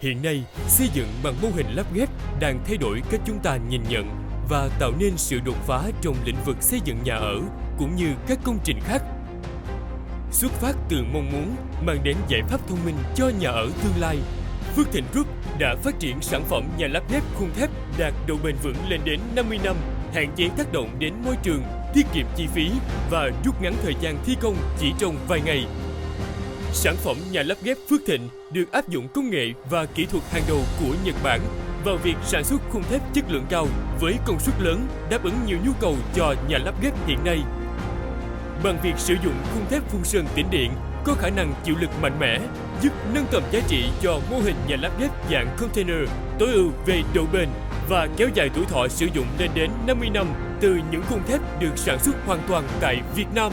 Hiện nay, xây dựng bằng mô hình lắp ghép đang thay đổi cách chúng ta nhìn nhận và tạo nên sự đột phá trong lĩnh vực xây dựng nhà ở cũng như các công trình khác. Xuất phát từ mong muốn mang đến giải pháp thông minh cho nhà ở tương lai, Phước Thịnh Group đã phát triển sản phẩm nhà lắp ghép khung thép đạt độ bền vững lên đến 50 năm, hạn chế tác động đến môi trường, tiết kiệm chi phí và rút ngắn thời gian thi công chỉ trong vài ngày. Sản phẩm nhà lắp ghép Phước Thịnh được áp dụng công nghệ và kỹ thuật hàng đầu của Nhật Bản vào việc sản xuất khung thép chất lượng cao với công suất lớn, đáp ứng nhiều nhu cầu cho nhà lắp ghép hiện nay. Bằng việc sử dụng khung thép phun sơn tĩnh điện có khả năng chịu lực mạnh mẽ, giúp nâng tầm giá trị cho mô hình nhà lắp ghép dạng container tối ưu về độ bền và kéo dài tuổi thọ sử dụng lên đến 50 năm từ những khung thép được sản xuất hoàn toàn tại Việt Nam.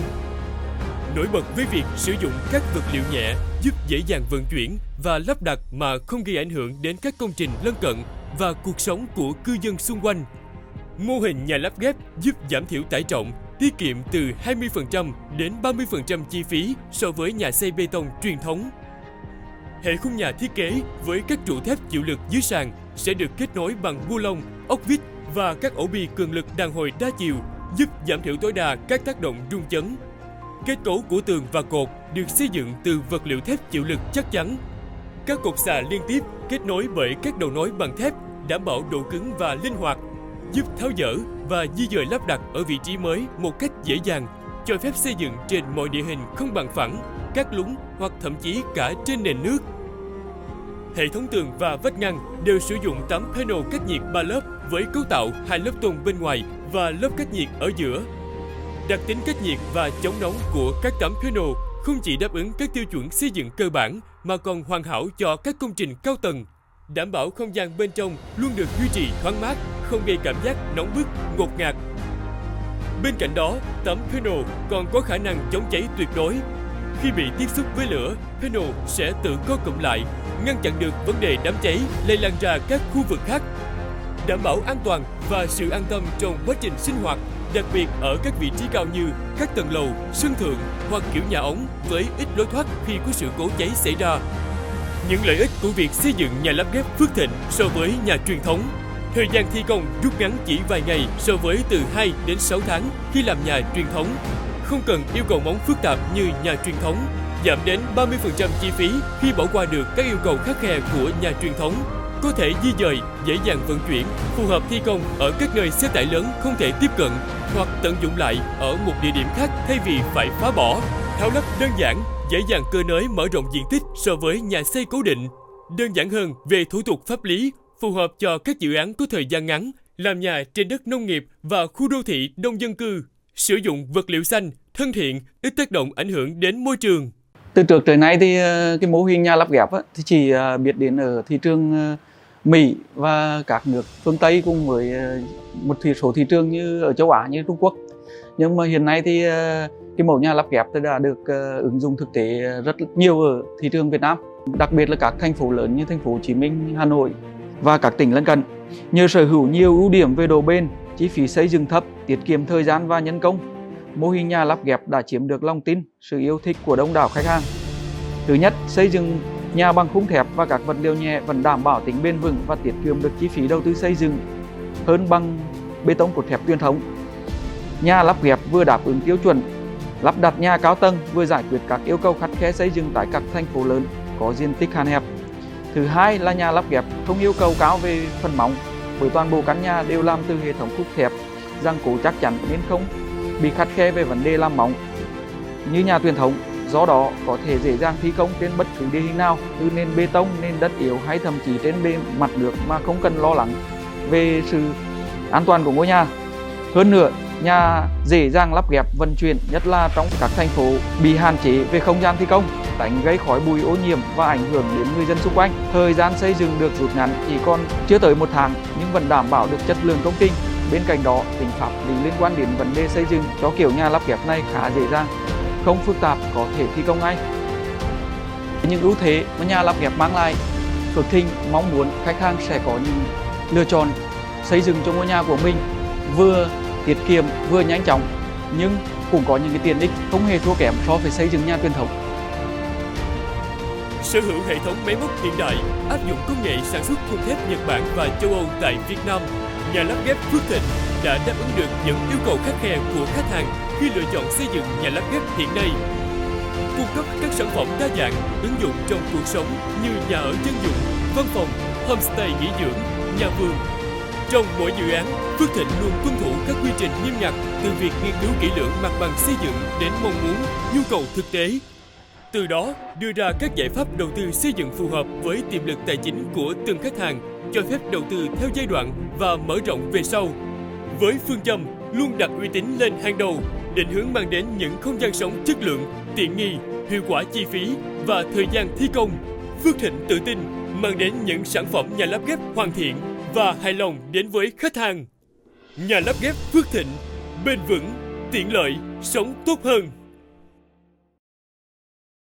Nổi bật với việc sử dụng các vật liệu nhẹ giúp dễ dàng vận chuyển và lắp đặt mà không gây ảnh hưởng đến các công trình lân cận và cuộc sống của cư dân xung quanh. Mô hình nhà lắp ghép giúp giảm thiểu tải trọng, tiết kiệm từ 20% đến 30% chi phí so với nhà xây bê tông truyền thống. Hệ khung nhà thiết kế với các trụ thép chịu lực dưới sàn sẽ được kết nối bằng bu lông, ốc vít và các ổ bi cường lực đàn hồi đa chiều, giúp giảm thiểu tối đa các tác động rung chấn. Kết cấu của tường và cột được xây dựng từ vật liệu thép chịu lực chắc chắn. Các cột xà liên tiếp kết nối bởi các đầu nối bằng thép, đảm bảo độ cứng và linh hoạt, giúp tháo dỡ và di dời lắp đặt ở vị trí mới một cách dễ dàng, cho phép xây dựng trên mọi địa hình không bằng phẳng, cát lún hoặc thậm chí cả trên nền nước. Hệ thống tường và vách ngăn đều sử dụng tấm panel cách nhiệt 3 lớp với cấu tạo 2 lớp tôn bên ngoài và lớp cách nhiệt ở giữa. Đặc tính cách nhiệt và chống nóng của các tấm panel không chỉ đáp ứng các tiêu chuẩn xây dựng cơ bản mà còn hoàn hảo cho các công trình cao tầng, đảm bảo không gian bên trong luôn được duy trì thoáng mát, không gây cảm giác nóng bức, ngột ngạt. Bên cạnh đó, tấm panel còn có khả năng chống cháy tuyệt đối. Khi bị tiếp xúc với lửa, panel sẽ tự co cụm lại, ngăn chặn được vấn đề đám cháy lây lan ra các khu vực khác, đảm bảo an toàn và sự an tâm trong quá trình sinh hoạt, đặc biệt ở các vị trí cao như các tầng lầu, sân thượng hoặc kiểu nhà ống với ít lối thoát khi có sự cố cháy xảy ra. Những lợi ích của việc xây dựng nhà lắp ghép Phước Thịnh so với nhà truyền thống: thời gian thi công rút ngắn chỉ vài ngày so với từ 2 đến 6 tháng khi làm nhà truyền thống, không cần yêu cầu móng phức tạp như nhà truyền thống, giảm đến 30% chi phí khi bỏ qua được các yêu cầu khắt khe của nhà truyền thống, có thể di dời, dễ dàng vận chuyển, phù hợp thi công ở các nơi xe tải lớn không thể tiếp cận hoặc tận dụng lại ở một địa điểm khác thay vì phải phá bỏ, tháo lắp đơn giản, dễ dàng cơi nới mở rộng diện tích so với nhà xây cố định, đơn giản hơn về thủ tục pháp lý, phù hợp cho các dự án có thời gian ngắn, làm nhà trên đất nông nghiệp và khu đô thị đông dân cư, sử dụng vật liệu xanh, thân thiện, ít tác động ảnh hưởng đến môi trường. Từ trước tới nay thì cái mô hình nhà lắp ghép thì chỉ biết đến ở thị trường Mỹ và các nước phương Tây cùng với một số thị trường như ở châu Á như Trung Quốc. Nhưng mà hiện nay thì cái mẫu nhà lắp ghép đã được ứng dụng thực tế rất nhiều ở thị trường Việt Nam, đặc biệt là các thành phố lớn như thành phố Hồ Chí Minh, Hà Nội và các tỉnh lân cận. Nhờ sở hữu nhiều ưu điểm về độ bền, chi phí xây dựng thấp, tiết kiệm thời gian và nhân công, mô hình nhà lắp ghép đã chiếm được lòng tin, sự yêu thích của đông đảo khách hàng. Thứ nhất, xây dựng nhà bằng khung thép và các vật liệu nhẹ vẫn đảm bảo tính bền vững và tiết kiệm được chi phí đầu tư xây dựng hơn bằng bê tông cốt thép truyền thống. Nhà lắp ghép vừa đáp ứng tiêu chuẩn lắp đặt nhà cao tầng, vừa giải quyết các yêu cầu khắt khe xây dựng tại các thành phố lớn có diện tích hạn hẹp. Thứ hai là nhà lắp ghép không yêu cầu cao về phần móng, bởi toàn bộ căn nhà đều làm từ hệ thống khung thép ràng cố chắc chắn nên không bị khắt khe về vấn đề làm móng như nhà truyền thống. Do đó có thể dễ dàng thi công trên bất cứ địa hình nào, từ nền bê tông, nền đất yếu hay thậm chí trên bề mặt nước mà không cần lo lắng về sự an toàn của ngôi nhà. Hơn nữa, nhà dễ dàng lắp ghép vận chuyển, nhất là trong các thành phố bị hạn chế về không gian thi công, tránh gây khói bụi ô nhiễm và ảnh hưởng đến người dân xung quanh. Thời gian xây dựng được rút ngắn chỉ còn chưa tới 1 tháng nhưng vẫn đảm bảo được chất lượng công trình. Bên cạnh đó, tính pháp lý liên quan đến vấn đề xây dựng cho kiểu nhà lắp ghép này khá dễ dàng, không phức tạp, có thể thi công ngay. Những ưu thế mà nhà lắp ghép mang lại, Phước Thịnh mong muốn khách hàng sẽ có những lựa chọn xây dựng cho ngôi nhà của mình vừa tiết kiệm vừa nhanh chóng, nhưng cũng có những cái tiện ích không hề thua kém so với xây dựng nhà truyền thống. sở hữu hệ thống máy móc hiện đại, áp dụng công nghệ sản xuất khung thép Nhật Bản và châu Âu tại Việt Nam. Nhà lắp ghép Phước Thịnh đã đáp ứng được những yêu cầu khắt khe của khách hàng khi lựa chọn xây dựng nhà lắp ghép hiện nay. Cung cấp các sản phẩm đa dạng, ứng dụng trong cuộc sống như nhà ở dân dụng, văn phòng, homestay nghỉ dưỡng, nhà vườn. Trong mỗi dự án, Phước Thịnh luôn tuân thủ các quy trình nghiêm ngặt từ việc nghiên cứu kỹ lưỡng mặt bằng xây dựng đến mong muốn, nhu cầu thực tế. Từ đó, đưa ra các giải pháp đầu tư xây dựng phù hợp với tiềm lực tài chính của từng khách hàng, cho phép đầu tư theo giai đoạn và mở rộng về sau. Với phương châm luôn đặt uy tín lên hàng đầu, định hướng mang đến những không gian sống chất lượng, tiện nghi, hiệu quả chi phí và thời gian thi công, Phước Thịnh tự tin mang đến những sản phẩm nhà lắp ghép hoàn thiện và hài lòng đến với khách hàng. Nhà lắp ghép Phước Thịnh, bền vững, tiện lợi, sống tốt hơn.